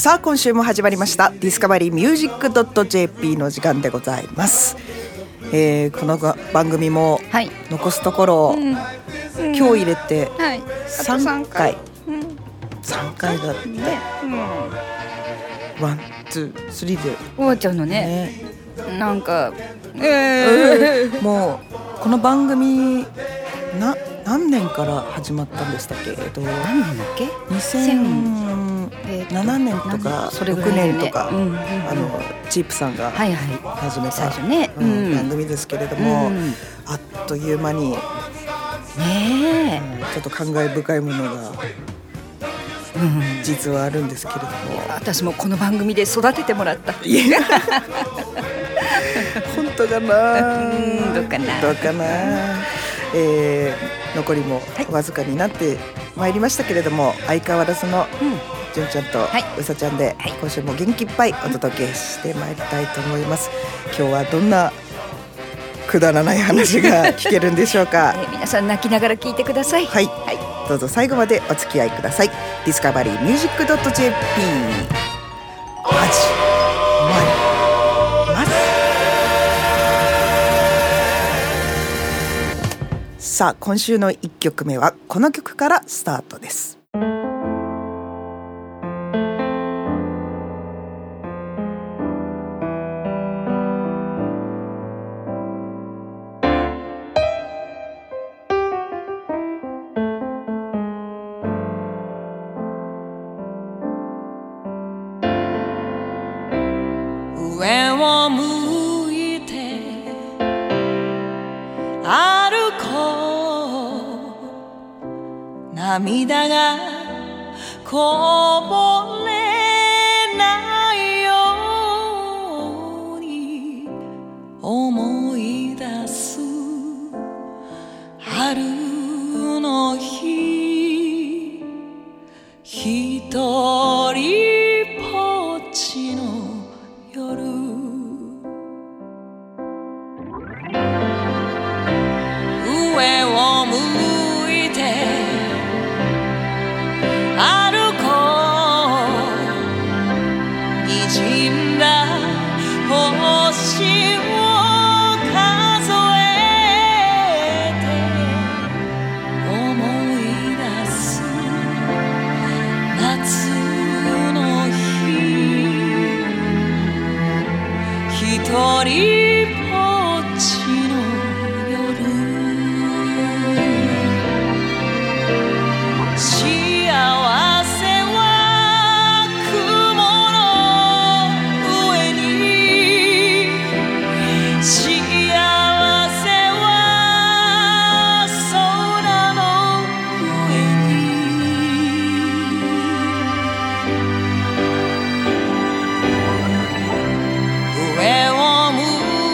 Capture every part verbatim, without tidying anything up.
さあ今週も始まりましたディスカバリーミュージックドット ジェーピー の時間でございます、えー、この番組も残すところ、はいうんうん、今日入れてさんかい、はいうん、さんかいだって、ねうん、ワン、ツー、スリーで終わっちゃうのね、ねなんか、えー、もうこの番組な何年から始まったんでしたっけ、えっと、 何年だっけにせんななねんとかろくねんとか、うんうんうん、あのチープさんが始めた、はいはいねうん、番組ですけれども、うん、あっという間に、ねうん、ちょっと感慨深いものが、うん、実はあるんですけれども、 私もこの番組で育ててもらった本当かなうんどうかなどうかな、えー、残りもわずかになってまいりましたけれども、相変わらずの純ちゃんとうさちゃんで今週も元気いっぱいお届けしてまいりたいと思います。今日はどんなくだらない話が聞けるんでしょうか、 えー、皆さん泣きながら聞いてください、 はいはい、どうぞ最後までお付き合いください。ディスカバリーミュージックドット ジェーピー 始まります。さあ今週のいっきょくめはこの曲からスタートです。 上を向いて歩こう、涙がこぼれないように思い出す春の日、一人ぼっちの夜、上を向いて歩こう、滲んだ星を数えて思い出す夏の日、一人ぼっちの夜、幸せは雲の上に、幸せは空の上に、上を向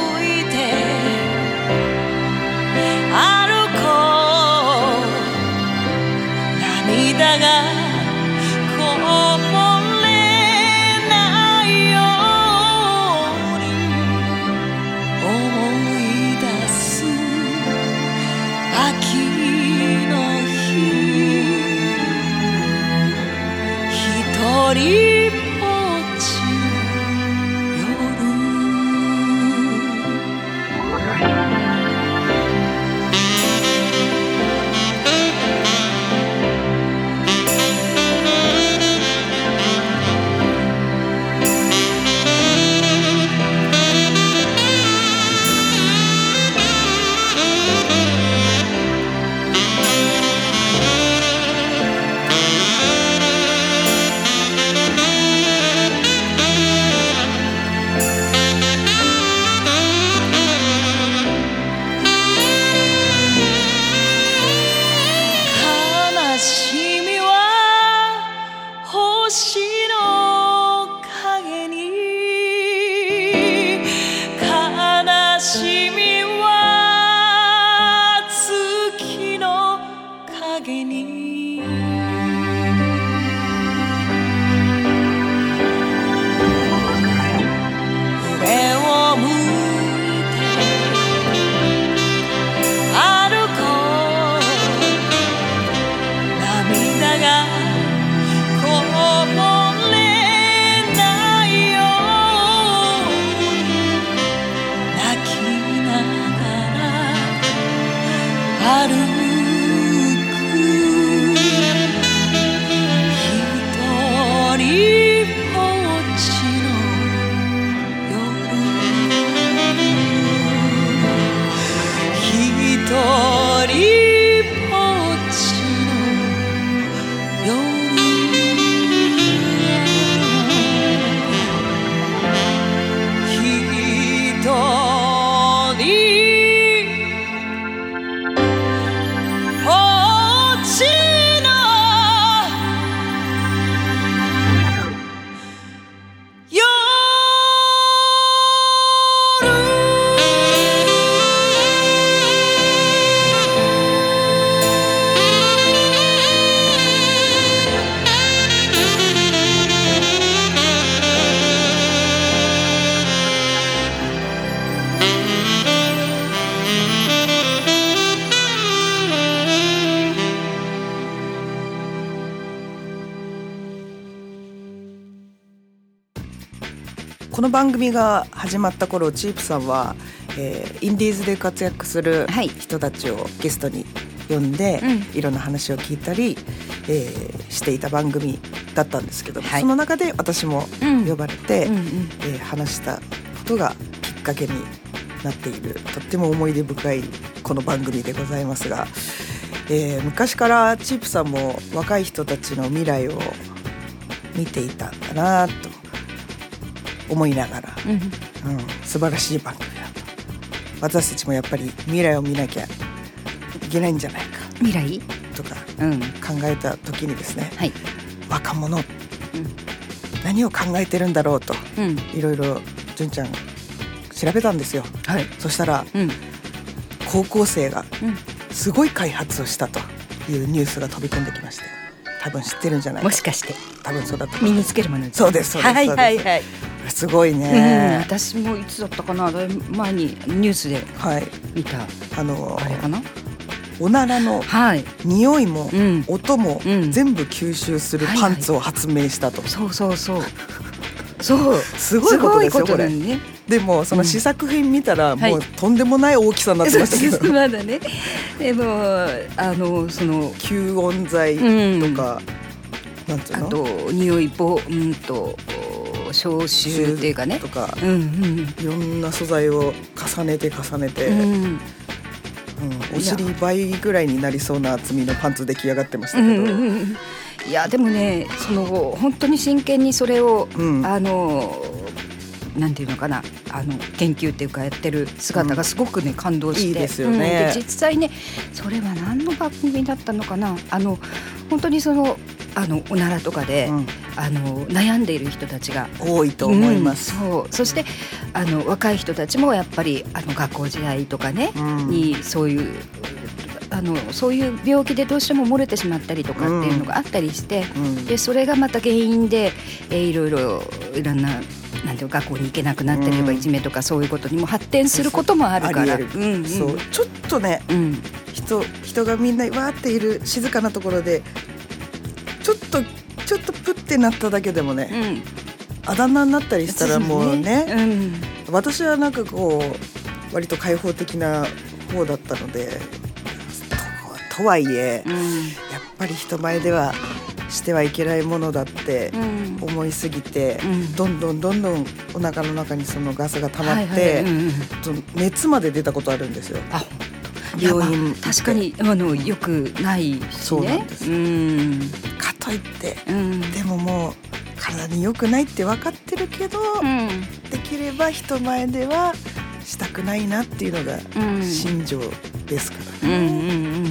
この番組が始まった頃チープさんは、えー、インディーズで活躍する人たちをゲストに呼んで、はい、いろんな話を聞いたり、えー、していた番組だったんですけど、はい、その中で私も呼ばれて、うんうんうんえー、話したことがきっかけになっているとっても思い出深いこの番組でございますが、えー、昔からチープさんも若い人たちの未来を見ていたんだなと思いながら、うんうん、素晴らしい番組だと。私たちもやっぱり未来を見なきゃいけないんじゃないか未来とか考えた時にですね、 うんはい、 若者、うん、何を考えてるんだろうと、うん、いろいろ純ちゃん調べたんですよ、はい、そしたら、うん、高校生がすごい開発をしたというニュースが飛び込んできまして、多分知ってるんじゃないか。 もしかして多分そうだと身につけるものです。 そうですそうです、 はいはいはい、 すごいね、 うん、私もいつだったかな、前にニュースで見た、はい、 あのあれかな、 おならの匂いも音も全部吸収するパンツを発明したと、 はいはい、そうそうそうそうすごいことですよこれ、ね、でもその試作品見たらもうとんでもない大きさになってましたけど、 はい、まだね、でもあのその吸音材とか、うん、なんていうの、 あと匂いボうんと消臭っていうかねとか、 うんうん、 いろんな素材を重ねて重ねて、うんうん、お尻倍ぐらいになりそうな厚みのパンツ出来上がってましたけど、うんうん、 いやでもね、その本当に真剣にそれを、うん、あのなんていうのかな、あの研究っていうかやってる姿がすごくね、うん、感動して、 いいですよね、 うん、で実際ね、それは何の番組だったのかな、あの本当にそのあのおならとかで、うん、あの悩んでいる人たちが多いと思います、 うん、そうそしてあの若い人たちもやっぱりあの学校時代とかね、うん、にそういうあのそういう病気でどうしても漏れてしまったりとかっていうのがあったりして、うん、でそれがまた原因で、えー、いろいろいろんななんていう学校に行けなくなったりとか、うん、いじめとかそういうことにも発展することもあるから、 そうそう、うんうん、そうちょっとね、うん、人, 人がみんなわーっている静かなところでちょっとちょっとプッてなっただけでもね、うん、あだ名になったりしたらもうね、うん、私はなんかこう割と開放的な方だったので と, とはいえ、うん、やっぱり人前ではしてはいけないものだって思いすぎて、うん、どんどんどんどんお腹の中にそのガスが溜まって、はいはいうんうん、熱まで出たことあるんですよ。 あ病院、まあ、確かにあのよくないしね。 そうなんです、うん、かといって、うん、でももう体に良くないって分かってるけど、うん、できれば人前ではしたくないなっていうのが心情ですからね、うんうんうん、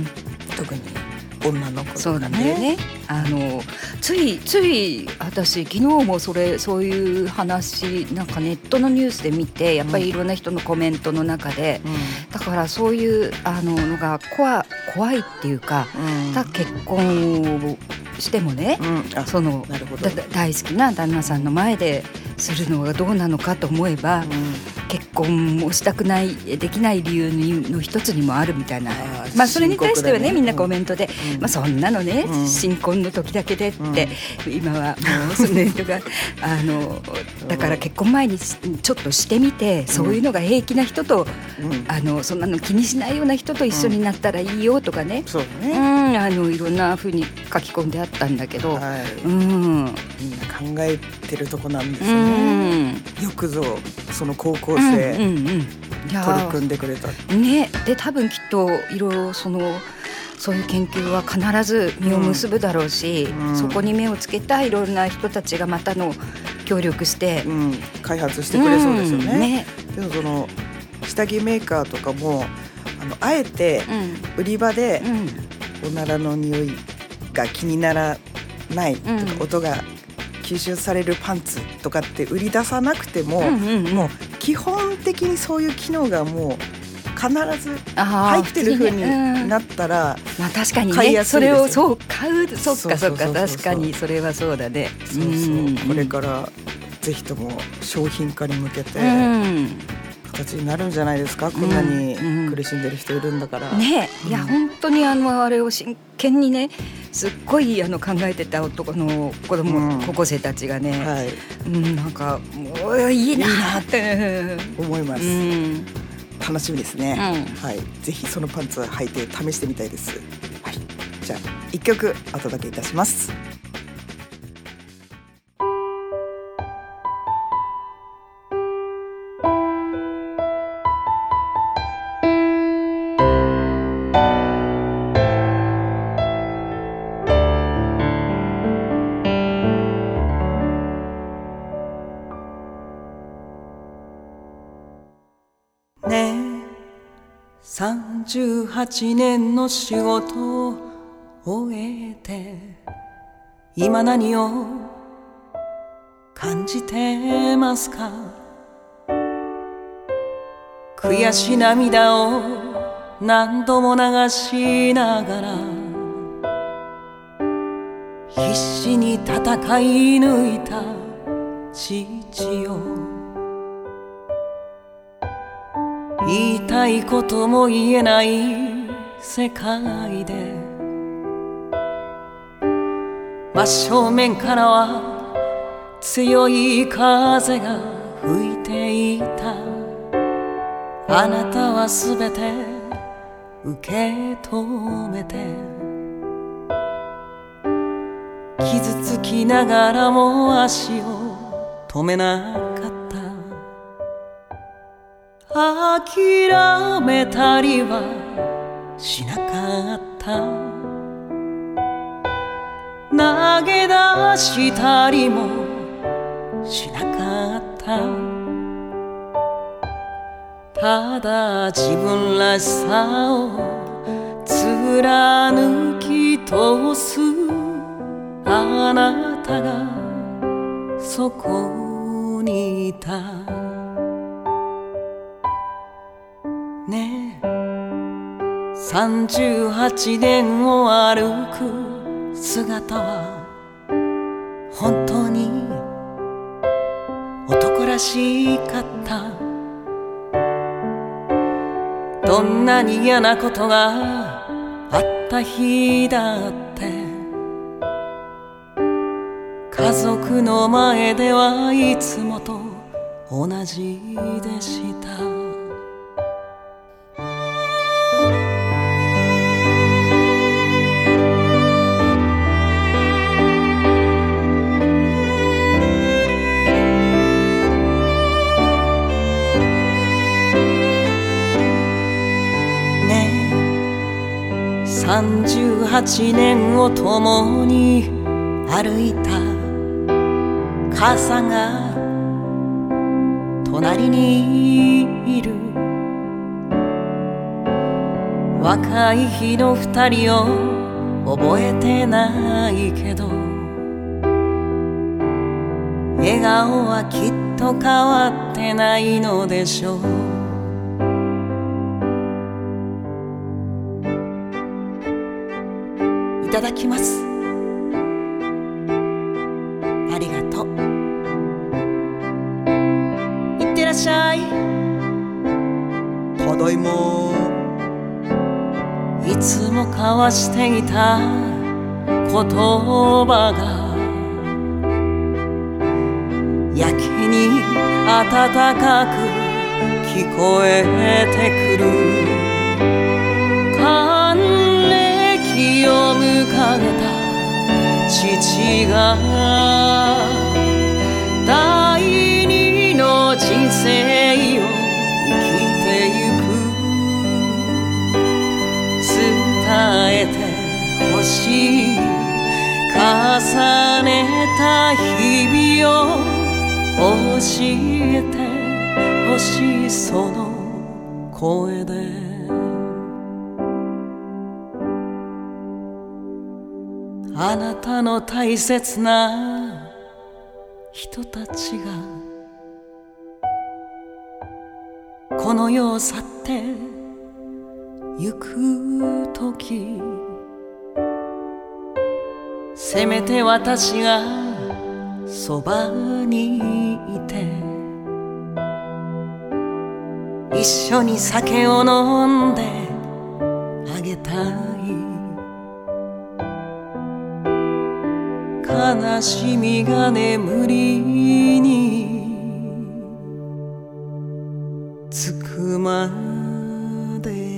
特に女の子とかね。 そうだね、あのついつい私昨日もそれそういう話なんかネットのニュースで見て、やっぱりいろんな人のコメントの中で、うん、だからそういうあののが怖、怖いっていうか、うん、だ結婚をしてもね、うん、そのだ大好きな旦那さんの前でするのがどうなのかと思えば、うん、結婚をしたくないできない理由の一つにもあるみたいな、あ、まあ、それに対してはね、みんなコメントで、うん、まあ、そんなのね、うん、新婚の時だけでって、うん、今はもうその人があのだから結婚前にちょっとしてみて、うん、そういうのが平気な人と、うん、あのそんなの気にしないような人と一緒になったらいいよとかね、うん、そうね、うん、あのいろんな風に書き込んであったんだけど、はい、うん、みんな考えてるとこなんですよね、うん、よくぞその高校生、うんうんうん、取り組んでくれた、 ね、で多分きっといろいろそのそういう研究は必ず実を結ぶだろうし、うん、そこに目をつけたいろんな人たちがまたの協力して、うん、 開発してくれそうですよね、うんね、でもその下着メーカーとかも あのあえて売り場でおならの匂いが気にならないとか、うん、音が吸収されるパンツとかって売り出さなくても、うんうんうん、もう基本的にそういう機能がもう必ず入ってる風になったら、 うん、まあ、確かにね、それをそう買う、そっかそっか、確かにそれはそうだね。 そうそう、うん、これからぜひとも商品化に向けて、うん、 形になるんじゃないですか。こんなに苦しんでる人いるんだから、 うんうん、ねえ、いや本当にあのあれを真剣にねすっごいあの考えてた男の子供、うん、高校生たちがね、はいうん、なんかもういいなって思います、うん、楽しみですね、うんはい、ぜひそのパンツ履いて試してみたいです、はい、じゃあいっきょくお届けいたします。さんじゅうはちねんの仕事を終えて今何を感じてますか。悔し涙を何度も流しながら必死に戦い抜いた父よ。言いたいことも言えない世界で真正面からは強い風が吹いていた。あなたはすべて受け止めて傷つきながらも足を止めなかった。諦めたりはしなかった。投げ出したりもしなかった。ただ自分らしさを貫き通すあなたがそこにいた。ねえ、さんじゅうはちねんを歩く姿は本当に男らしかった。どんなに嫌なことがあった日だって家族の前ではいつもと同じでした。さんじゅうはちねんを共に歩いた母さんが隣にいる。若い日の二人を覚えてないけど笑顔はきっと変わってないのでしょう。いただきます。ありがとう。いってらっしゃい。ただいま。いつも交わしていた言葉がやけに温かく聞こえてくる。還暦を迎えた父が第二の人生を生きてゆく。伝えてほしい重ねた日々を教えてほしいその声で。あなたの大切な人たちがこの世を去ってゆくとき、せめて私がそばにいて一緒に酒を飲んであげたい悲しみが眠りにつくまで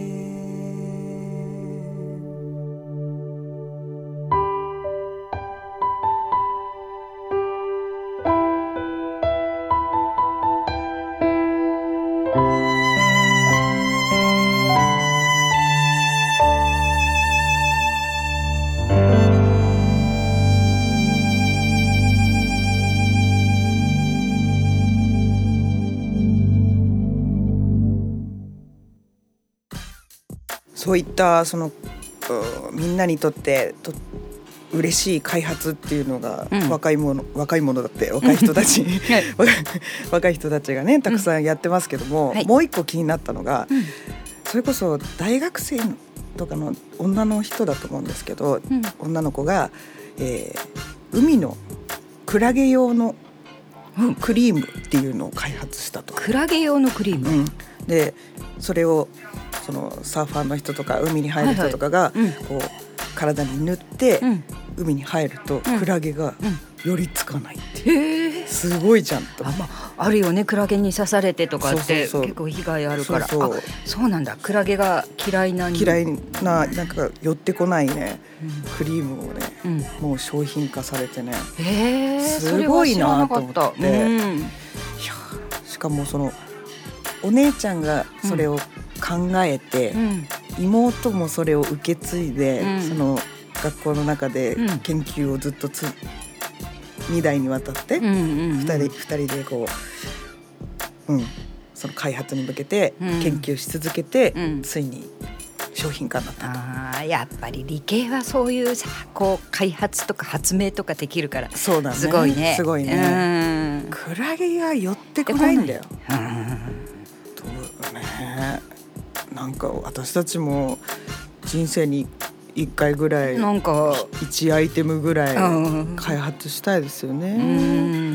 そういったそのみんなにとってと嬉しい開発っていうのが、うん、若いもの若いものだって若い人たち、はい、若い人たちがねたくさんやってますけども、うんはい、もう一個気になったのが、うん、それこそ大学生とかの女の人だと思うんですけど、うん、女の子が、えー、海のクラゲ用のクリームっていうのを開発したと。 クラゲ用のクリーム、 うん、でそれをそのサーファーの人とか海に入る人とかがこう体に塗って海に入るとクラゲが寄りつかないっていう、すごいじゃんと。 あ、まあ、あるよね、クラゲに刺されてとかって結構被害あるから。そうそうそう、あ、そうなんだ。クラゲが嫌いな嫌いななんか寄ってこないね、うん、クリームをね、うん、もう商品化されてね、 へー、 すごいなと思って、うん、いやしかもそのお姉ちゃんがそれを考えて、うん、妹もそれを受け継いで、うん、その学校の中で研究をずっとつ、うん、に代にわたって、うんうんうん、ふたり、ふたりでこう、うん、その開発に向けて研究し続けて、うん、ついに商品化になったと。 あ、やっぱり理系はそういうさ、こう開発とか発明とかできるから、 そうだね、 すごいね、 すごいね。うん、クラゲが寄ってこないんだよ。うん、どうね、なんか私たちも人生にいっかいぐらい、なんかいちアイテムぐらい開発したいですよね。うん、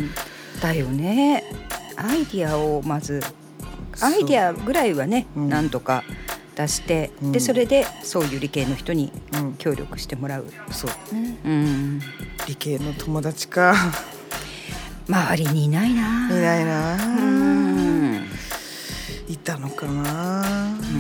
だよね。アイディアをまずアイディアぐらいはね、うん、なんとか出して、うん、でそれでそういう理系の人に協力してもらう、 うん、そうね、うん、理系の友達か周りにいないな。 いないな。うん、いたのかな。うん、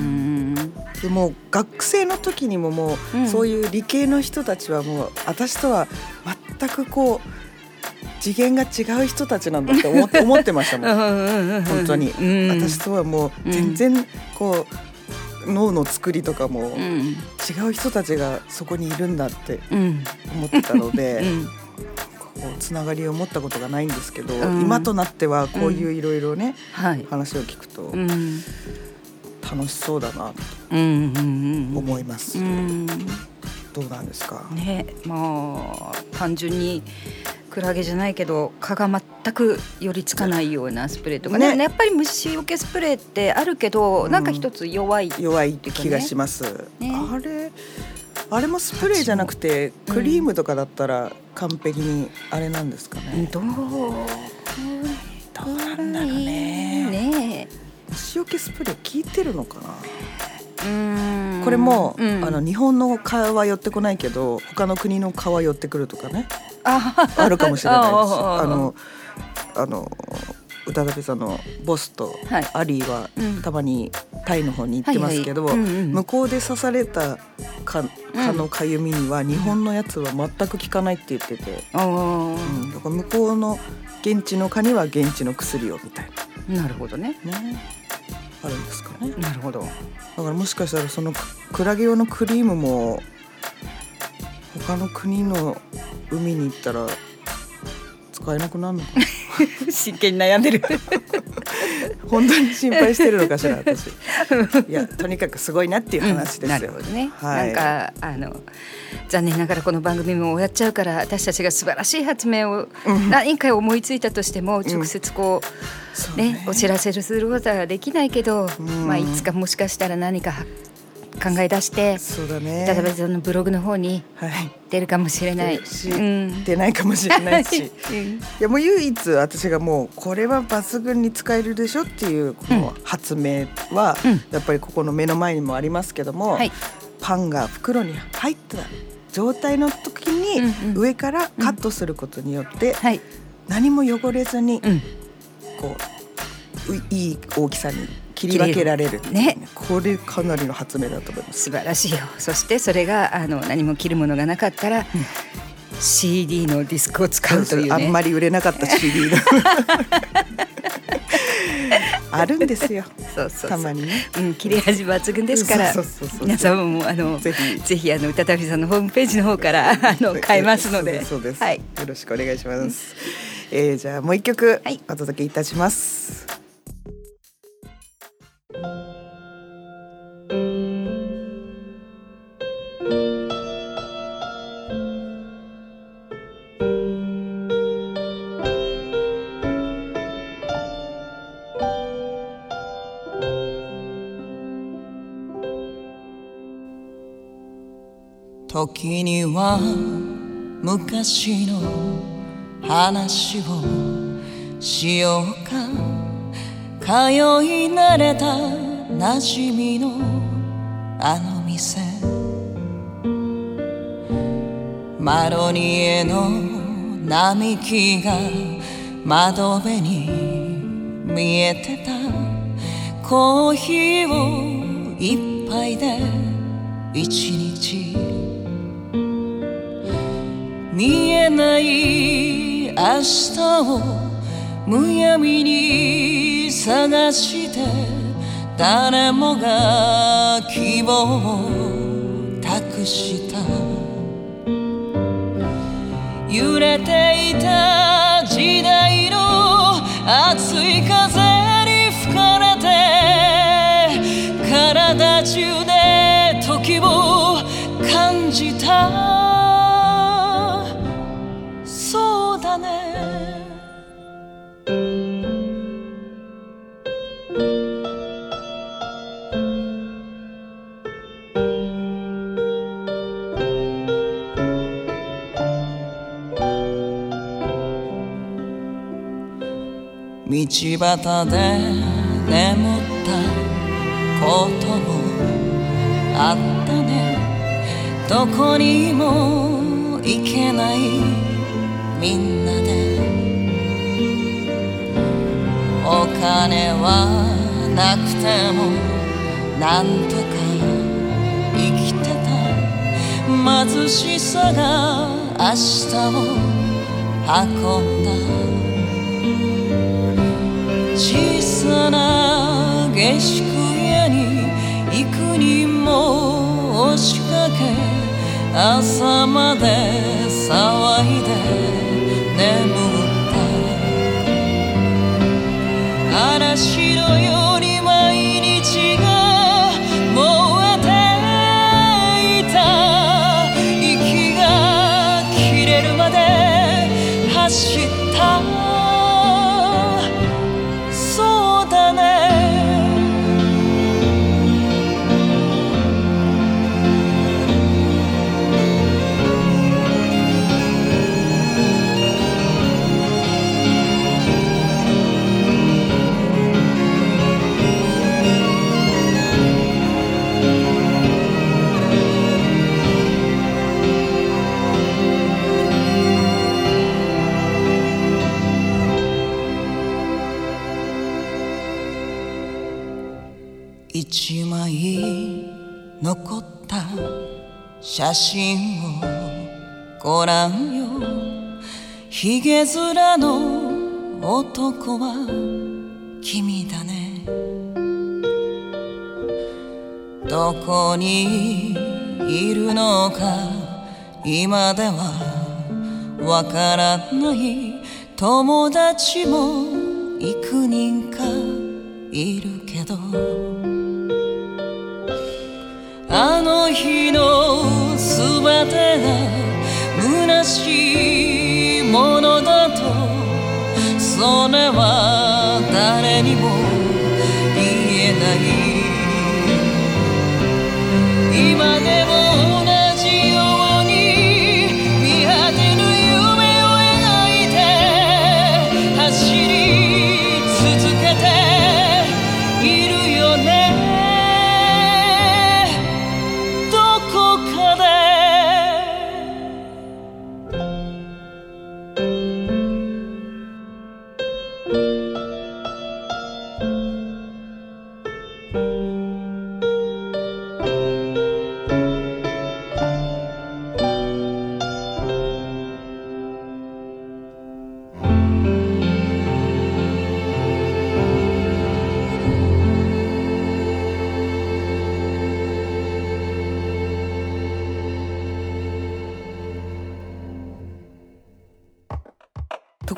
でも学生の時にももう、うん、そういう理系の人たちはもう私とは全くこう次元が違う人たちなんだって思って思ってましたもん本当に、うん、私とはもう全然こう脳の作りとかも違う人たちがそこにいるんだって思ってたので、うん、こうつながりを持ったことがないんですけど、うん、今となってはこういういろいろね、うん、はい、話を聞くと楽しそうだなと思います、うんうんうん、どうなんですかね。まあ単純にクラゲじゃないけど蚊が全く寄りつかないようなスプレーとか ね, ねやっぱり虫除けスプレーってあるけど、うん、なんか一つ弱い、ね、 弱いって気がします、ね、あれあれもスプレーじゃなくてクリームとかだったら完璧にあれなんですかね、うん、 どうどうなんだろう ね, ね虫除けスプレー効いてるのかな。うーん、これも、うん、あの日本の蚊は寄ってこないけど他の国の蚊は寄ってくるとかね、 あ, あるかもしれないです。あのあの宇多田部さんのボスとアリーはたまにタイの方に行ってますけど、向こうで刺された蚊のかゆみには日本のやつは全く効かないって言ってて、うんうん、だから向こうの現地の蚊には現地の薬をみたいな。なるほど ね, ねあるんですかね。 なるほど。 だからもしかしたらそのクラゲ用のクリームも他の国の海に行ったら使えなくなるのかな真剣に悩んでる本当に心配してるのかしら私。いやとにかくすごいなっていう話ですよ、うん、なるほどね、 はい、なんかあの残念ながらこの番組も終わっちゃうから、私たちが素晴らしい発明を何か思いついたとしても、うん、直接こう、うんねね、お知らせすることはできないけど、うん、まあ、いつかもしかしたら何か考え出して、 そうだね、 例えばそのブログの方に出るかもしれない、はい、 し、うん、出ないかもしれないし、うん、いやもう唯一私がもうこれは抜群に使えるでしょっていうこの発明は、うん、やっぱりここの目の前にもありますけども、はい、パンが袋に入った状態の時に上からカットすることによって何も汚れずにこういい大きさに切り分けられるね、これかなりの発明だと思います。 素晴らしいよ。そしてそれがあの何も切るものがなかったら、うん、シーディー のディスクを使うというね、 あんまり売れなかった シーディー のあるんですよ。そうそうそう、たまにね、 うん、切れ味抜群ですから、そうそうそうそう、皆さんもあのぜひぜひあの歌旅さんのホームページの方からあの買えますので、 そうです、はい、よろしくお願いします、うん、えー、じゃあもう一曲お届けいたします、はい。 時には昔の話をしようか、通い慣れた馴染みのあの店、マロニエの並木が窓辺に見えてた、コーヒーを一杯で一日、見えない明日をむやみに探して、誰もが希望を託した。揺れていた時代の熱い風に吹かれて、体中で時を感じた。そうだね、道端で眠ったこともあったね。どこにも行けないみんなで、お金はなくてもなんとか生きてた。貧しさが明日を運んだ。小さな下宿屋に幾人も押しかけ、朝まで騒いで眠った。嵐のように毎日が燃えていた。息が切れるまで走った。そうだね、一枚残った写真をごらんよ。ひげ面の男は君だね。どこにいるのか今ではわからない。友達も幾人かいるけど、あの日のすべてが虚しいものだと、それは誰にも言えない。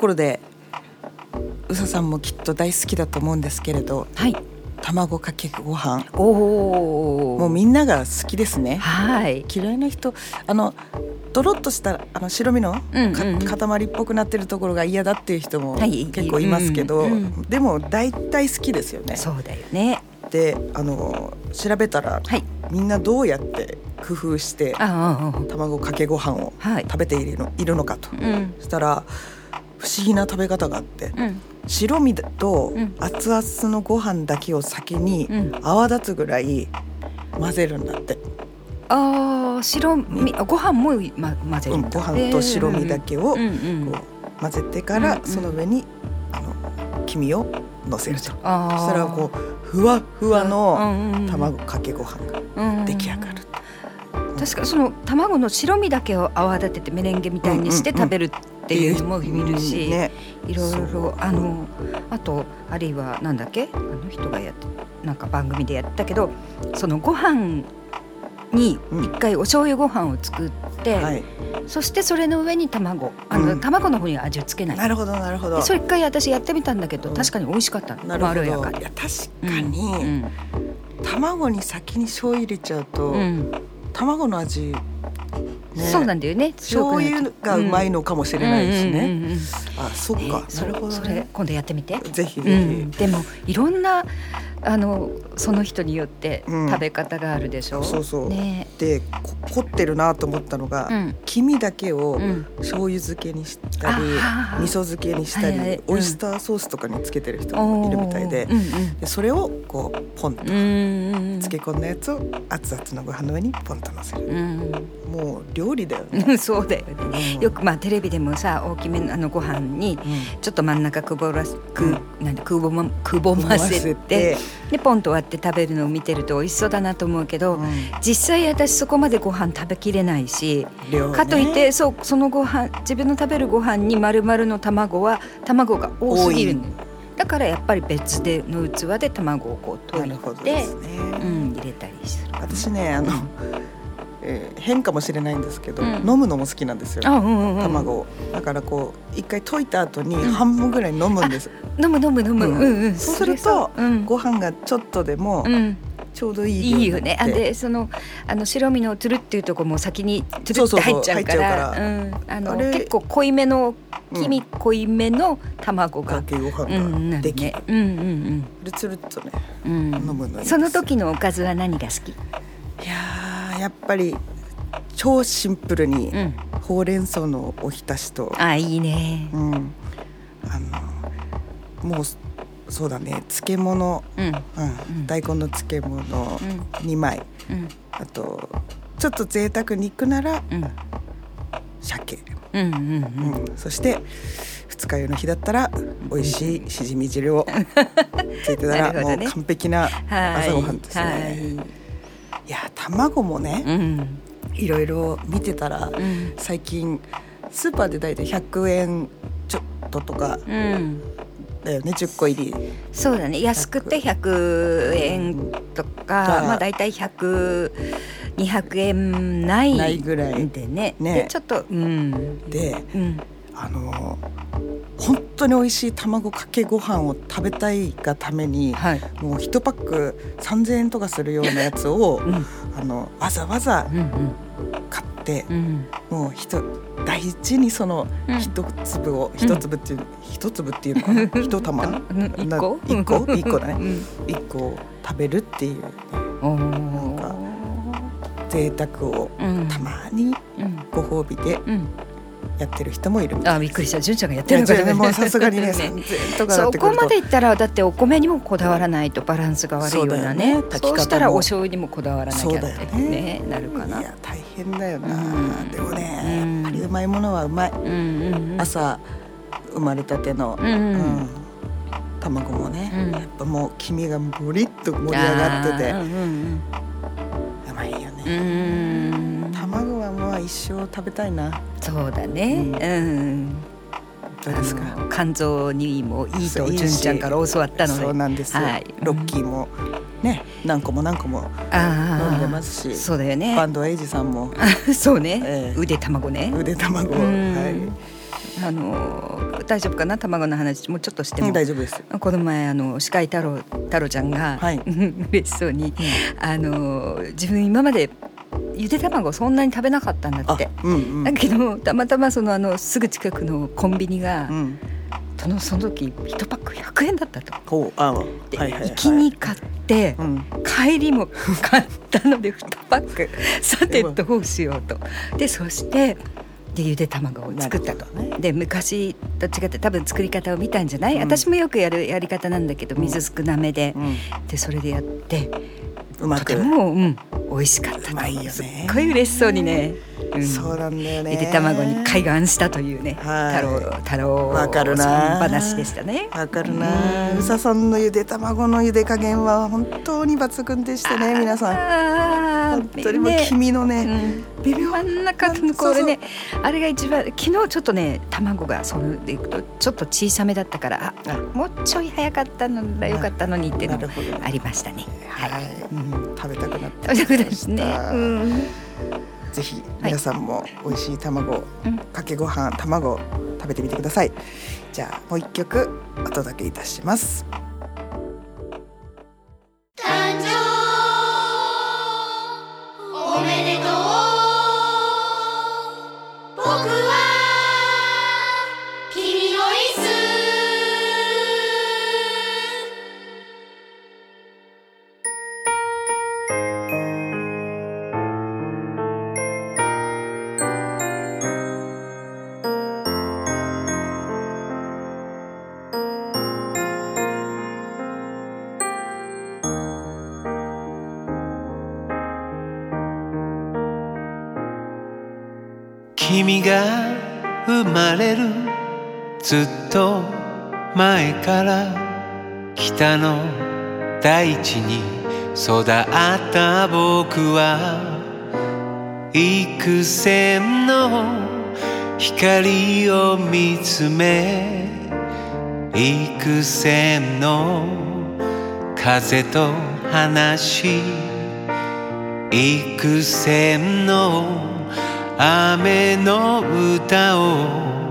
ころでうささんもきっと大好きだと思うんですけれど、 はい、 卵かけご飯、 おもうみんなが好きですね。 はい、 嫌いな人、あのドロッとしたあの白身の、うんうん、塊っぽくなってるところが嫌だっていう人も結構いますけど、はい、うんうん、でも大体好きですよね。 そうだよね。 であの調べたら、はい、みんなどうやって工夫して卵かけご飯を食べているの、はい、いるのかと、うん、そしたら不思議な食べ方があって、うん、白身と熱々のご飯だけを先に泡立つぐらい混ぜるんだって。 あ、白身、うん、ご飯も、ま、混ぜるんだ、 うん、ご飯と白身だけをこう混ぜてから、うんうん、その上にあの黄身を乗せると、うん、そしたらこうふわふわの卵かけご飯が出来上がる、 うんうん、確かその卵の白身だけを泡立ててメレンゲみたいにして食べるっていうのもいるし、うんうんうんね、いろいろあのあとあるいはなんだっけ、あの人がやってなんか番組でやったけど、そのご飯に一回お醤油ご飯を作って、うん、はい、そしてそれの上に卵、あの、うん、卵の方に味をつけない。 なるほどなるほど。 それ一回私やってみたんだけど、うん、確かに美味しかったの。 なるほど。 まろやかに。 いや確かに、うん、卵に先に醤油入れちゃうと、うん、卵の味、ね、 そうなんだよね。 醤油がうまいのかもしれないしね、うんうんうんうん、あ、そっか、えー、 なるほどね。それ今度やってみて。 ぜひぜひ、 うん、でもいろんなあのその人によって食べ方があるでしょ、うん、 そうそう、 ね、 で凝ってるなと思ったのが、うん、黄身だけを醤油漬けにしたり、うん、味噌漬けにしたり、はいはい、オイスターソースとかにつけてる人もいるみたいで、うん、でそれをこうポンと漬け込んだやつを熱々のご飯の上にポンと乗せる、うん、もう料理だよね。 そうだよね、うん、よくまあテレビでもさ、大きめのあのご飯にちょっと真ん中くぼらす、く、うん、なんくぼま、くぼませてでポンと割って食べるのを見てると美味しそうだなと思うけど、うん、実際私そこまでご飯食べきれないし、ね、かといってそう、そのご飯、自分の食べるご飯に丸々の卵は卵が多すぎるの。だからやっぱり別での器で卵をこう溶いて、ね、うん、入れたりする。 私ね、あの、えー、変かもしれないんですけど、うん、飲むのも好きなんですよ、 うんうんうん、 卵を。だからこう一回溶いた後に半分ぐらい飲むんです、 うん、飲む飲む飲む、うんうんうん、 そうすると、うん、ご飯がちょっとでも、うん、ちょうどいい量になって、いいよね。あでそのあの白身のトゥルっていうところも先にトゥルって入っちゃうから、うん、あの結構濃いめの黄身、濃いめの卵がかけご飯ができる、 うんうんうん、 でつるっとね、 うん、 飲むのいいです。 その時のおかずは何が好き？ いややっぱり超シンプルに、うん、ほうれん草のおひたしと、 あ、いいね、 うん、あのもうそうだね、漬物、うんうん、大根の漬物にまい、うん、あとちょっと贅沢に行くなら、うん、鮭、うんうんうんうん、そして二日酔いの日だったら美味しいしじみ汁をついてたら、ね、もう完璧な朝ごはんですね、はいはい、いや卵もね、うん、いろいろ見てたら、うん、最近スーパーでだいたいひゃくえんちょっととか、うん、だよね、じゅっこ入り。 そうだね、安くてひゃくえんとか、まあだいたいひゃく、にひゃくえんないないぐらいでね、 ねでちょっと、うん、 で、うん、あの本当に美味しい卵かけご飯を食べたいがために、はい、もういちパックさんぜんえんとかするようなやつを、うん、あのわざわざ買って、うんうん、もうひと大事にその一粒を、うん、一粒っていう一粒っていうのかな、一玉一個一個一個だね、うん、一個を食べるっていう、ね、なんか贅沢をたまにご褒美でやってる人もいるみたいです。 あ、びっくりした。純ちゃんがやってるのかね。 もうさすがにね、さんぜんえんとかなってくると、 そこまでいったらだってお米にもこだわらないとバランスが悪いようなね。そうだよね、そうしたらお醤油にもこだわらなきゃってね、ね、なるかな。 いや大変だよな、うん、でもね、うん、やっぱりうまいものはうまい、うんうんうん、朝生まれたての、うんうんうん、卵もね、うん、やっぱもう黄身がボリッと盛り上がってて、うんうんうん、うまいよね、うん、卵はもう一生食べたいな。 そうだね、うん、うん、 どうですか？ 肝臓にもいいと純ちゃんから教わったので。 そうなんですよ、はい、ロッキーもね、何個も何個も飲んでますし、 そうだよね、 バンドエイジさんもそうね、えー、腕卵ね、 腕卵、はい、 あの大丈夫かな、卵の話もうちょっとしても、うん、 大丈夫です。 この前あの歯科医太郎太郎ちゃんが、はい、嬉しそうに、うん、あの自分今までゆで卵そんなに食べなかったんだって、うんうん、だけどたまたまそのあのすぐ近くのコンビニが、うん、そのその時いちパックひゃくえんだったと。 ほう、あ、 で、はいはいはい、行きに買って、うん、帰りも買ったのでにパックさてどうしようと。でそしてでゆで卵を作ったと、ね、で昔と違って多分作り方を見たんじゃない、うん、私もよくやるやり方なんだけど水少なめで、うん、でそれでやってうまくとても、うん、美味しかったと。 うまいよね。 すっごい嬉しそうにね、 うん、そうなんだよね。 ゆで卵に開眼したというね、はい、太郎太郎わかるな話でしたね。 わかるな。うささんのゆで卵のゆで加減は本当に抜群でしてね、皆さん本当にもう黄身のね、ね、 うん、微妙真ん中のこれね、あれが一番昨日ちょっとね卵がそれでいくとちょっと小さめだったから、あもうちょい早かったのが良かったのにっていうのがありましたね。はい、はい、 うん、食べたくなって食べたくなですね。うん、 ぜひ皆さんも美味しい卵、はい、かけご飯卵食べてみてください。じゃあもう一曲お届けいたします。 誕生おめでとう、僕は君の椅子。 君が生まれるずっと前から北の大地に育った僕は幾千の光を見つめ、幾千の風と話し、幾千の雨の歌を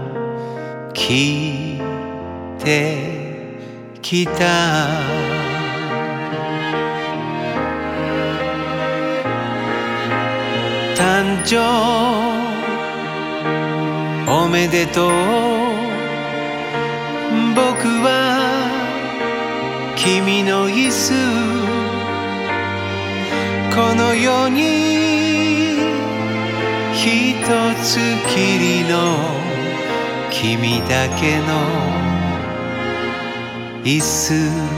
聞いてきた。誕生おめでとう、僕は君の椅子。この世に一つきりの君だけの椅子。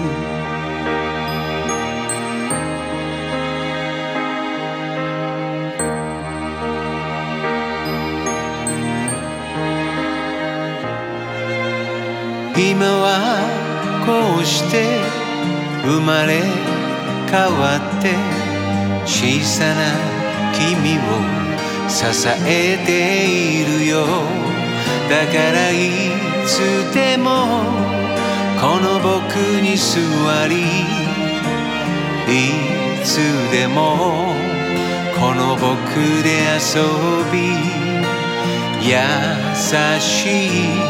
今はこうして生まれ変わって小さな君を支えているよ。だからいつでもこの僕に座り、いつでもこの僕で遊び、優しい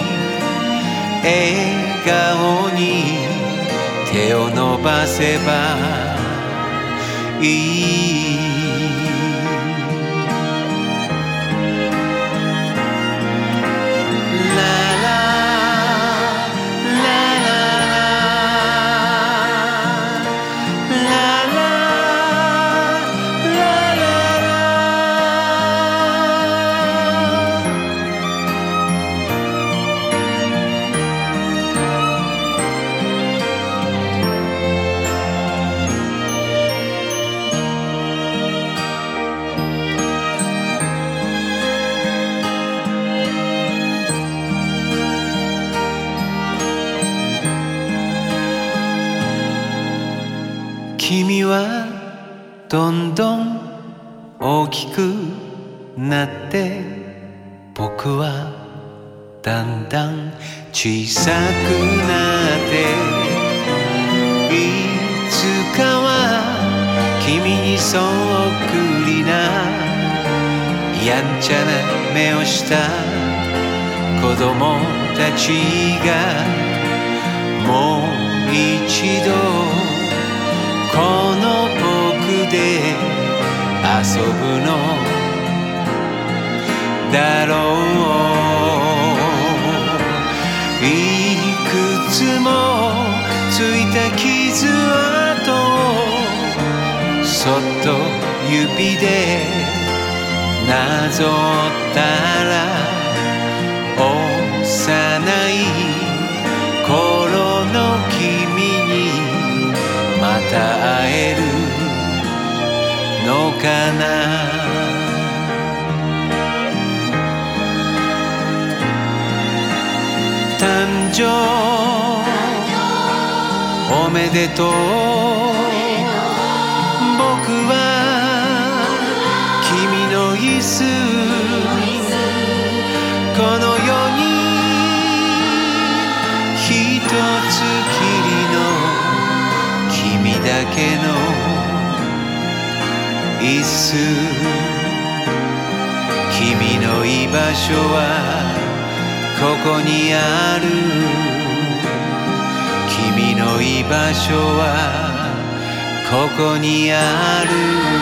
笑顔に手を伸ばせばいい。君はどんどん大きくなって、僕はだんだん小さくなって、いつかは君にそっくりなやんちゃな目をした子供たちがもう一度この僕で遊ぶのだろう。いくつもついた傷跡をそっと指でなぞったら幼い頃の君にまた会えるのかな。誕生おめでとう。僕は君の椅子この世に一つきりの君だけの椅子。君の居場所はここにある。君の居場所はここにある。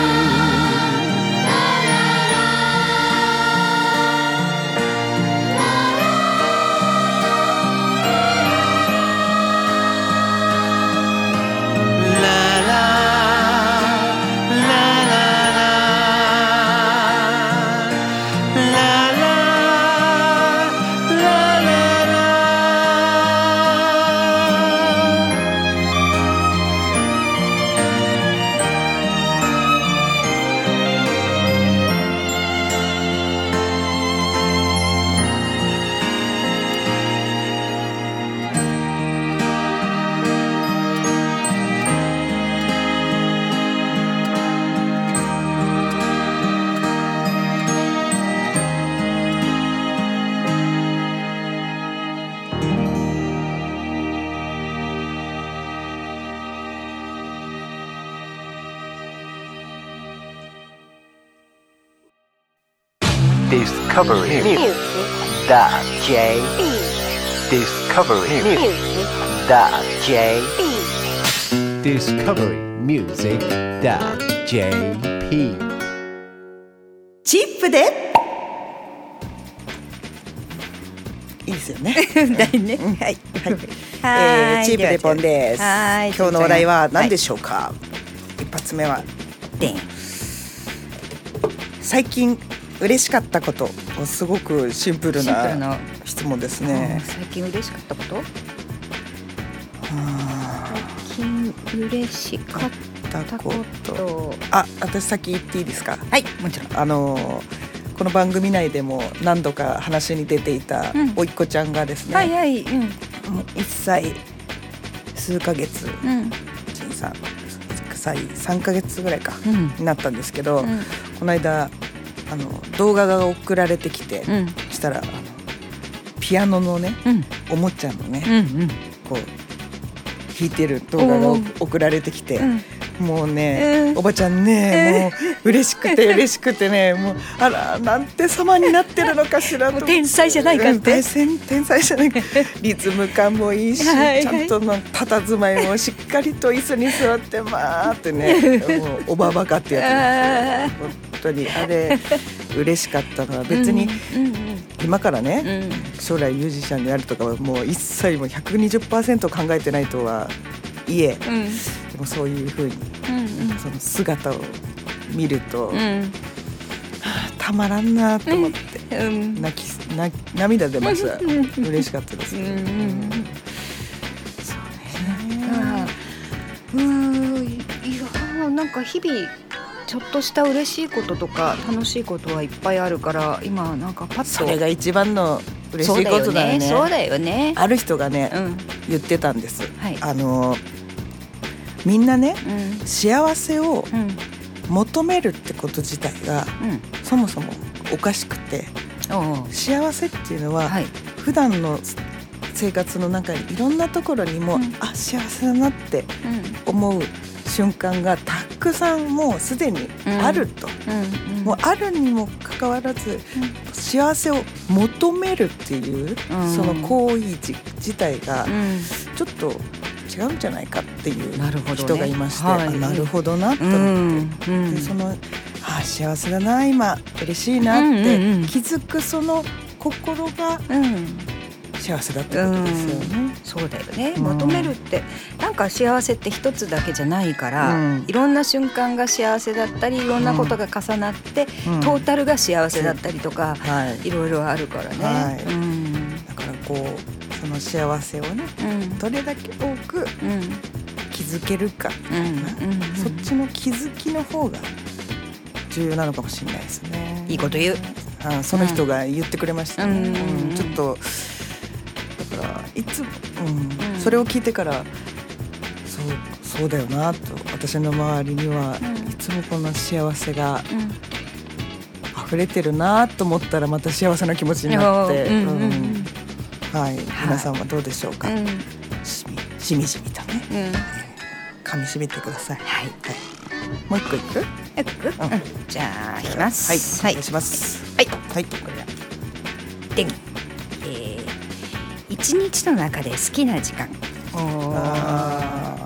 Discovery Music .jp Discovery Music .jp Discovery Music .jp チップでいいですよね。 だいね。 うん、はい、はい、 はい、 えー、チープでポンです。 はい、 今日のお題は何でしょうか。はい、一発目はでん最近嬉しかったこと。すごくシンプルな質問ですね。 最近嬉しかったこと？最近嬉しかったこと。 あ、私先言っていいですか。 はい、もちろん。 あのこの番組内でも何度か話に出ていたおいっ子ちゃんがですね、 うん、はいはい、うん、 もういっさい数ヶ月、うん、小さいさんかげつぐらいか、うん、になったんですけど、うん、この間あの動画が送られてきて、うん、したらあのピアノのね、うん、おもちゃのね、うんうん、こう弾いてる動画が送られてきて、もうね、うん、おばちゃんね、もう嬉しくて嬉しくてね、もうあらなんて様になってるのかしらと。 天才じゃないかって、 うん、天才じゃないか。リズム感もいいし、はいはい、ちゃんとの佇まいもしっかりと椅子に座ってまあってね、もうおばばかってやつ。本当にあれ嬉しかったのは別に、うんうん、今からね、うん、将来ミュージシャンになるとかはもう一切も ひゃくにじゅっパーセント 考えてないとはいえ、うん、でもそういう風に、うんうん、その姿を見ると、うん、はあ、たまらんなと思って、うん、泣き泣涙出ました。嬉しかったです、ね、うんうん、 そうね。うん、いやなんか日々ちょっとした嬉しいこととか楽しいことはいっぱいあるから、今なんかパッとそれが一番の嬉しいことだよね。 そうだよね。 ある人がね、うん、言ってたんです、はい、あのみんなね、うん、幸せを求めるってこと自体が、うん、そもそもおかしくて、うん、幸せっていうのは、はい、普段の生活の中にいろんなところにも、うん、あ、幸せだなって思う瞬間がたくさんもうすでにあると、うんうんうん、もうあるにもか関わらず、うん、幸せを求めるっていう、うん、その行為自体がちょっと違うんじゃないかっていう人がいまして、なるほどね、はい、なるほどなと思って、うん、でそのあ幸せだな今嬉しいなって気づくその心が、うん幸せだってことですよね、うん、 そうだよね、うん、求めるってなんか幸せって一つだけじゃないから、うん、いろんな瞬間が幸せだったりいろんなことが重なって、うん、トータルが幸せだったりとか、うんはい、いろいろあるからね、はいうん、 だからこうその幸せをね、うん、どれだけ多く気づけるか、うんうん、そっちの気づきの方が重要なのかもしれないですね。 いいこと言う。 あその人が言ってくれましたね、うんうん、ちょっといつも、うんうん、それを聞いてからそう、そうだよなと私の周りには、うん、いつもこの幸せが溢れてるなと思ったらまた幸せな気持ちになって、うんうんうんはい、皆さんはどうでしょうか、うん、しみ、しみじみとね、うん、噛みしめてください、はいはい、もう一個いく？ いく、うん、じゃあいきます。 はい、お願いします。 はい、 はい、 これだでん一日の中で好きな時間。 あ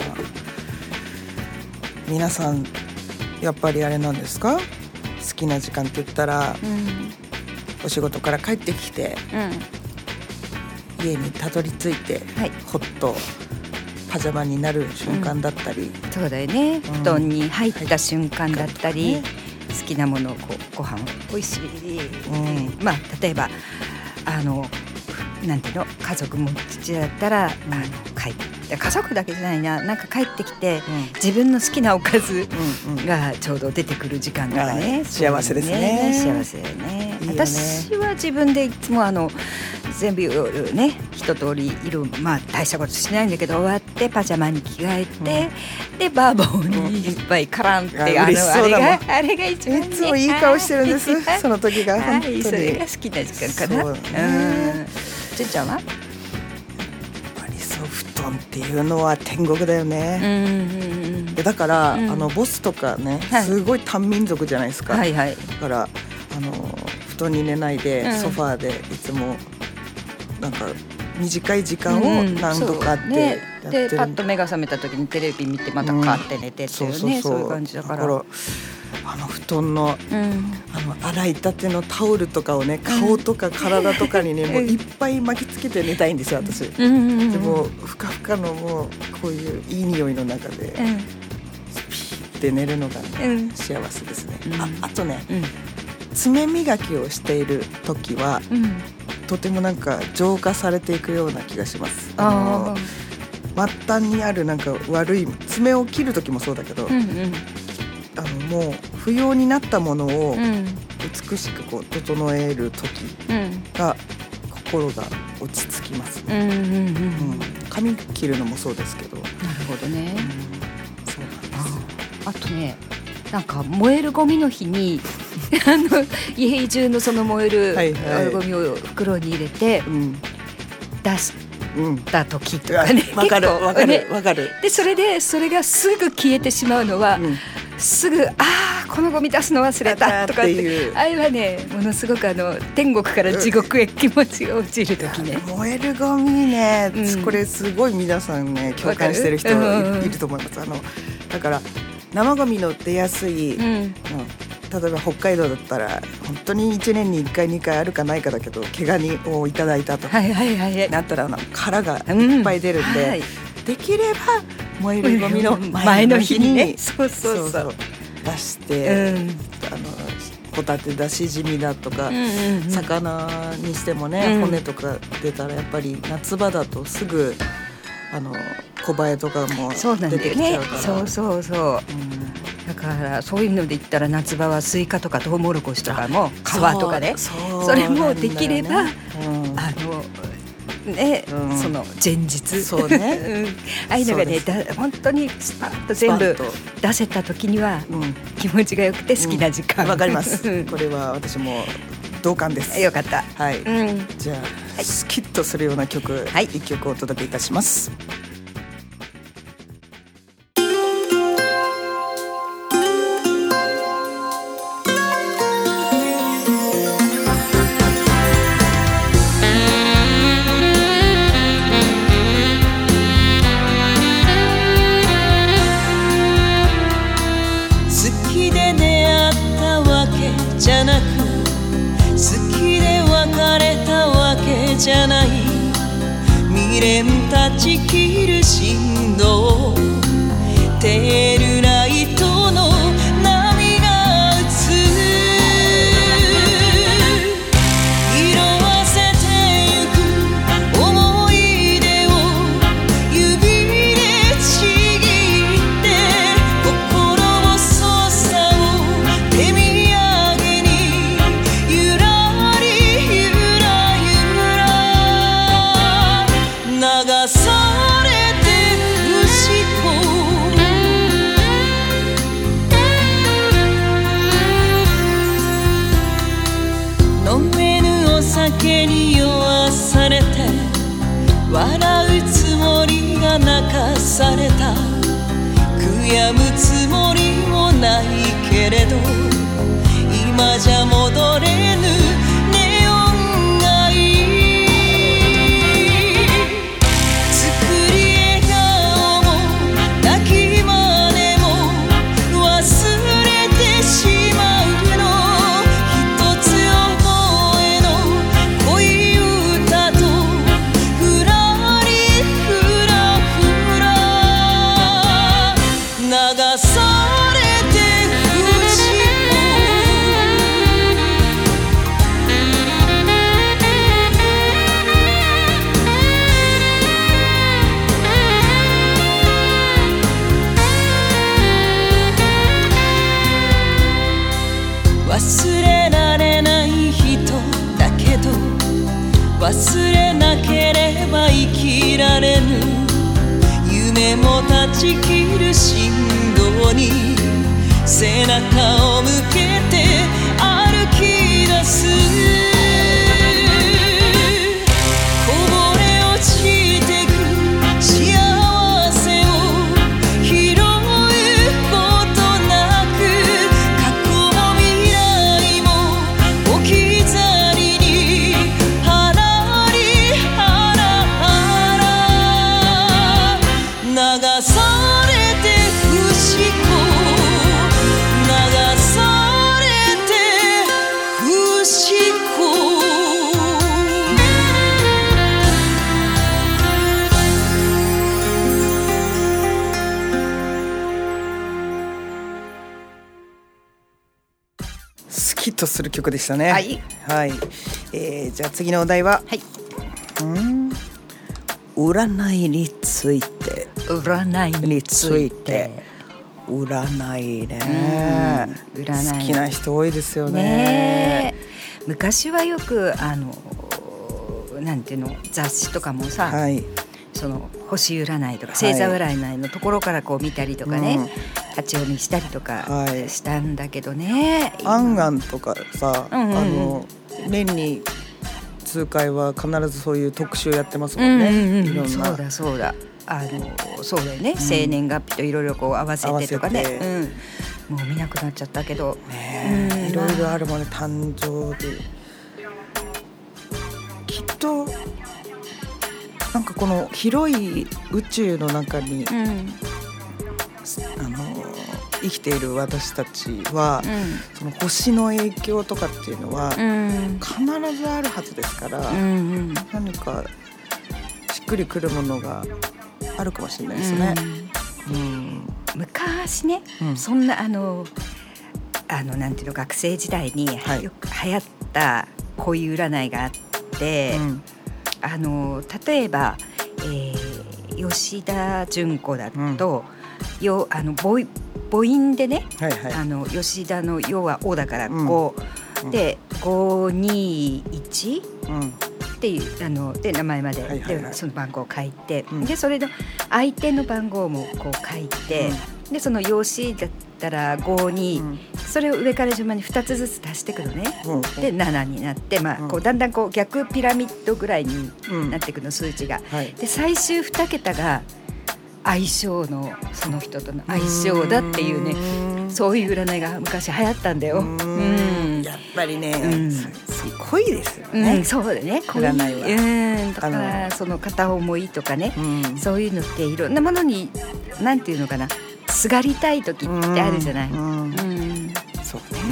皆さんやっぱりあれなんですか？好きな時間って言ったら、うん、お仕事から帰ってきて、うん、家にたどり着いて、はい、ほっとパジャマになる瞬間だったり、うん、そうだよね、うん、布団に入った瞬間だったり、ね、好きなものをこうご飯おいしい、うん、まあ例えばあのなんていうの家族も父だったら、うん、あの帰って家族だけじゃないななんか帰ってきて、うん、自分の好きなおかずがちょうど出てくる時間がね、うんうん、 幸せですね。 幸せだよね。いいよね。私は自分でいつもあの全部夜ね一通り色まあ大したことしないんだけど終わってパジャマに着替えて、うん、でバーボーにいっぱいカランって、うん、あのあれがあれが一番ねいつもいい顔してるんですその時が本当にそれが好きな時間かな。そうね、うんちんちゃんはやっぱりそう布団っていうのは天国だよね、うんうんうん、だから、うん、あのボスとかね、はい、すごい単民族じゃないですか、はいはい、だからあの布団に寝ないで、うん、ソファーでいつもなんか短い時間を何度かってやってる、 うんね、でパッと目が覚めた時にテレビ見てまたカーって寝てっていうね、うん、そうそうそう、そういう感じだから、だからあの布団の、うん、あの洗いたてのタオルとかをね顔とか体とかにね、うん、もういっぱい巻きつけて寝たいんですよ私、うんうんうん、でもふかふかのもうこういういい匂いの中で、うん、ピーって寝るのが、ねうん、幸せですね、うん、あ, あとね、うん、爪磨きをしている時は、うん、とてもなんか浄化されていくような気がします。あの末端にあるなんか悪い爪を切る時もそうだけど、うんうんあのもう不要になったものを美しくこう整える時が心が落ち着きます、ねうんうんうんうん、髪切るのもそうですけど。なるほどね、うん、そうなんです。 あ, あとねなんか燃えるゴミの日にあの家中のその燃える、はいはい、ゴミを袋に入れて、うん、出した時とかね、 わ、うん、かるわかるわかる。 でそれでそれがすぐ消えてしまうのは、うんすぐあーこのゴミ出すの忘れたとかっていうあれはねものすごくあの天国から地獄へ気持ちが落ちる時ね、 燃えるゴミね、うん、これすごい皆さんね共感してる人 い, る, いると思います。あのだから生ゴミの出やすい、うんうん、例えば北海道だったら本当にいちねんにいっかいにかいあるかないかだけど毛ガニをいただいたとか、はいはいはい、なったら殻がいっぱい出るんで、うんはい、できれば燃えるゴミの前の日に、ね、そうそうそう出して、うん、あのホタテだしじみだとか、うんうんうん、魚にしてもね、うん、骨とか出たらやっぱり夏場だとすぐあの小バエとかも出てきちゃうから。 そうなんだよね。そうそうそう、うん、だからそういうので言ったら夏場はスイカとかトウモロコシとかも皮とかね そ, それもできれば、ねうん、あのねうん、その前日そうねああいうのがねだ本当にスパッと全部出せた時には、うん、気持ちがよくて好きな時間わ、 うん、かりますこれは私も同感です。 よかった、 はい、うん、じゃあ、はい、スキッとするような曲、はい、いっきょくお届けいたします。 された悔やむつもりもないけれど今じゃ戻れぬネオンがいい作り笑顔も泣き真似も忘れてしまうの一つ覚えの恋歌とふらりふらふら流されて忘れられない人だけど忘れなければ生きられぬ夢も断ち切る振動に背中を向けて歩き出すこぼれ落ちてく幸せを拾うことなく過去も未来も置き去りにはらりはらはら流されて不思議流されて不思議スキッとする曲でしたね。 はい、 はいえー、じゃあ次のお題は、 はい、 うん占いについて占いについて占いね、 うん、占い好きな人多いですよね。 ね昔はよくあのなんていうの雑誌とかもさ、 はい、 その星占いとか星座占いのところからこう見たりとかね、うん、立ち読みしたりとかしたんだけどね、 はい、アンアンとかさ、うんうん、あの年に数回は必ずそういう特集やってますもんね、うんうんうん、いろんなそうだそうだあのそうだよね、うん、生年月日といろいろこう合わせてとかね、うん、もう見なくなっちゃったけどねいろいろあるもんね誕生日きっとなんかこの広い宇宙の中に、うん、あの生きている私たちは、うん、その星の影響とかっていうのは、うん、必ずあるはずですから、うんうん、何かしっくりくるものがあるかもしれないですね、 うんうん、昔ね、うん、そんなあのあのなんていうの学生時代に、はい、よく流行った恋占いがあって、うん、あの例えば、えー、吉田純子だと、うん、よあの母母音でね、はいはい、あの吉田の「よ」は「お」だからご、うん、でごにいち、うんっていうあので名前まで、はいはいはい、でその番号を書いて、うん、でそれの相手の番号もこう書いて、うん、でその用紙だったらごに、うん、それを上から順番にふたつずつ足していくのね、うん、でななになって、まあうん、こうだんだんこう逆ピラミッドぐらいになっていくの、数値が、はい、で最終に桁が相性のその人との相性だっていうね、うそういう占いが昔流行ったんだよ。うん、 やっぱりね、うん、すごいですよね、 うん、そうだね占いは、 うん、だからその片思いとかね、うん、そういうのっていろんなものになんていうのかなすがりたい時ってあるじゃない、うんうん、 そうね、うん、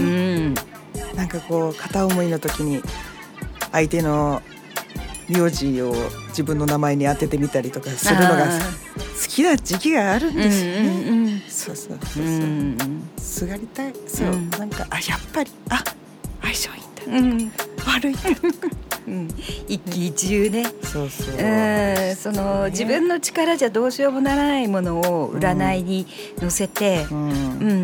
なんかこう片思いの時に相手の名字を自分の名前に当ててみたりとかするのが好きな時期があるんですよね、うんうんうん、そうそうそうそう、うん、すがりたいそう、うん、なんかあやっぱりあ相性いいんだ、うん、悪いんだ、 うん、一喜一憂ね、 そうそう、 うんそのね、自分の力じゃどうしようもならないものを占いに乗せて、うんうん、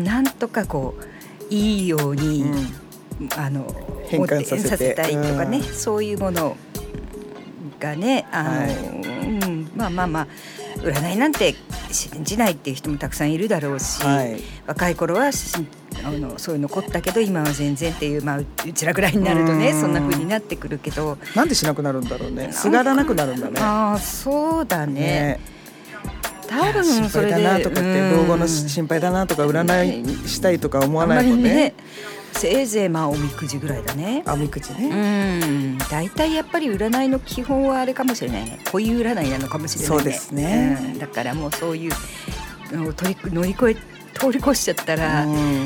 なんとかこういいように、うん、あの変換させて、 させたいとかね、うん、そういうものがねあの、はいうん、まあまあまあ占いなんて信じないっていう人もたくさんいるだろうし、はい、若い頃はあのそういうの凝ったけど今は全然っていう、まあ、うちらぐらいになるとね そんな風になってくるけどなんでしなくなるんだろうねすがらなくなるんだねあそうだね、ね多分心それで配だなとかって老後の心配だなとか占いしたいとか思わないもんね。 ねせいぜいまあおみくじぐらいだね。 おみくじね。 うんだいたいやっぱり占いの基本はあれかもしれないね。恋占いなのかもしれないね。 そうですね、 うん、だからもうそういうのを取り乗り越え通り越しちゃったら、うん、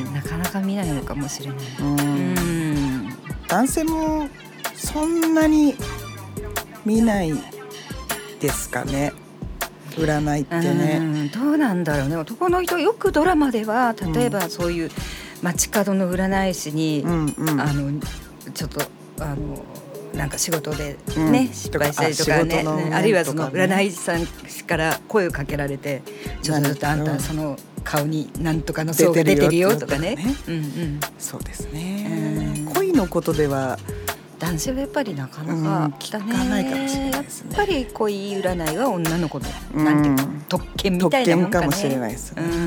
なかなか見ないのかもしれない。うん、うん男性もそんなに見ないですかね、占いってね。 うんどうなんだろうね。男の人よくドラマでは例えばそういう街角の占い師に、うんうん、あのちょっとあのなんか仕事でね、うん、失敗したりとかね、 あ, ねあるいはその占い師さんから声をかけられて、ちょっとあんたその顔になんとかの層が出てるよとかね。うんうん、 そうですね、うん、恋のことでは男性はやっぱりなかなか、うん、聞かないかもしれないですね。 やっぱり恋占いは女の子の、うん、なんていうの特権みたいなもんかね。 特権かもしれないですね、うん、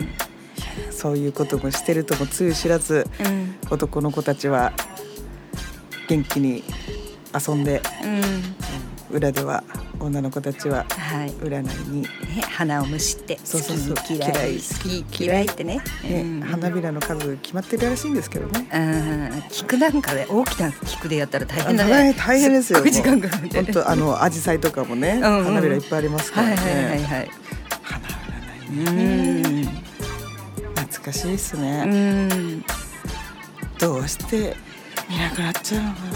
そういうこともしてるともつゆ知らず、うん、男の子たちは元気に遊んで、うん、裏では女の子たちは占いに、 はいね、花をむしってそうそうそう好き嫌い好き嫌いってね、 ね、うん、花びらの数決まってるらしいんですけどね。 うん、菊なんかで大きな菊でやったら大変だね。 大変ですよ。 すっごい時間かかる。 本当あの紫陽花とかもね、うんうん、花びらいっぱいありますからね。はいはいはいはい。花占いね。懐かしいですね。うんどうして見なくなっちゃうのかな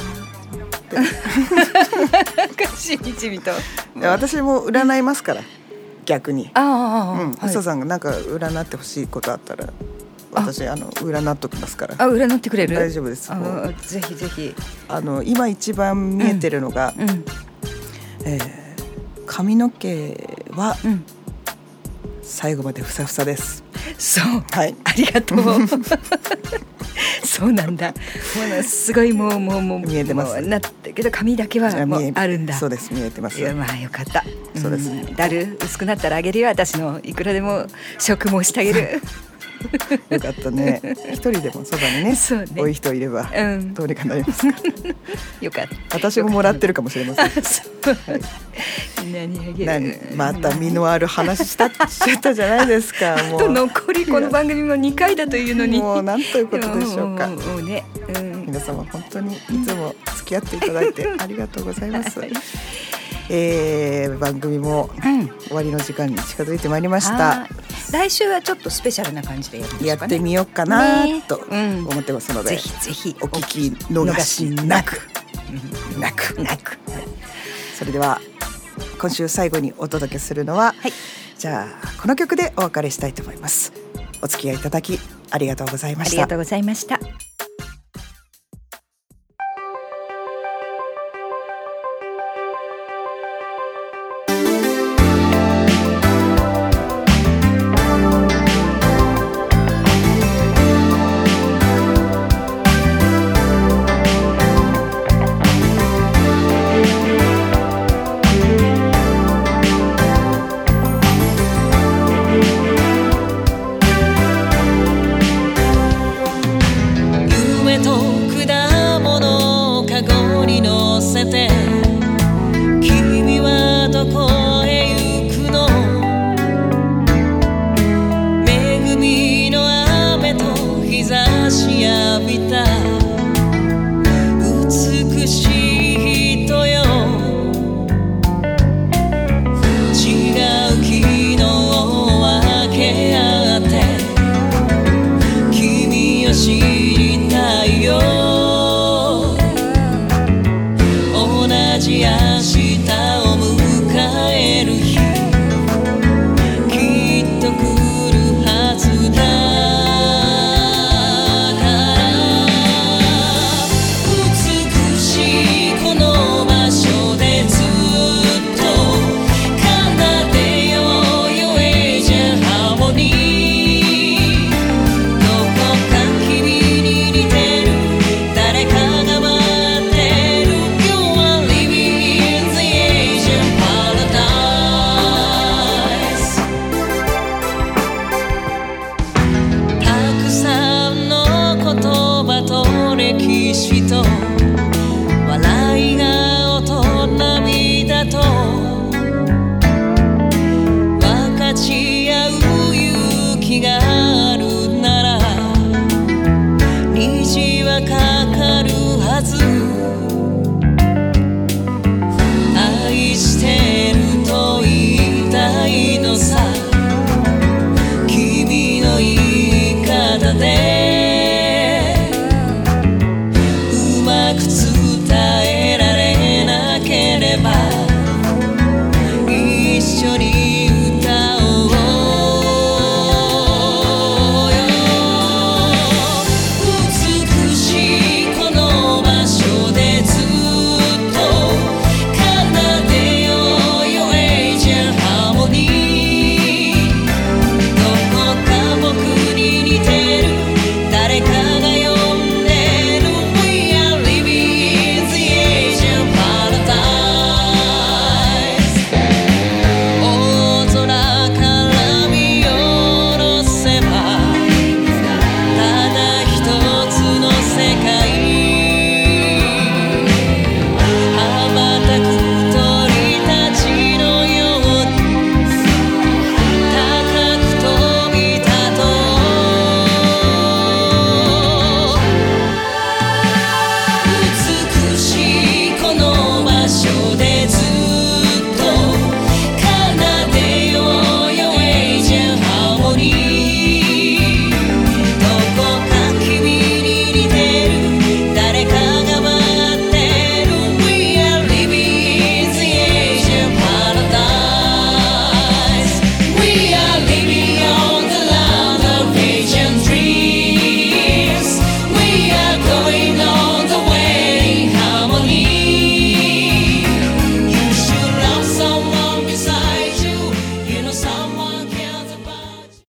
しみじみと。 私も占いますから逆に。 ああ、 うん、はい、うささんがなんか占ってほしいことあったら私 あ, あの占っときますから。 あ、占ってくれる？ 大丈夫です。 あぜひぜひ。 あの今一番見えてるのが、うんうんえー、髪の毛は、うん、最後までふさふさです。 そう、 はい、 ありがとうそうなんだ。もうすごいもうもうもう見えてます。 なったけど髪だけはもうあるんだ。 そうです、見えてます。 いやまあよかった。 そうです、うん、 だる薄くなったらあげるよ。私のいくらでも食もしてあげるよかったね。一人でもそばに ね, そうね多い人いれば、うん、どうにかなりますからよかった。 私ももらってるかもしれません。 はい、何あげる。 また身のある話したしちゃったじゃないですか。もうあと残りこの番組もにかいだというのにもうなんということでしょうか。 もうもう、ねうん、 皆様本当にいつも付き合っていただいてありがとうございます、はいえー、番組も終わりの時間に近づいてまいりました、うん、 来週はちょっとスペシャルな感じでやるんですかね。 やってみようかなと思ってますので、 ねうん、ぜひぜひお聞き逃しなくなくなく、はい、 それでは今週最後にお届けするのは、はい、じゃあこの曲でお別れしたいと思います。お付き合いいただきありがとうございました。 ありがとうございました。 ちがあるなら虹は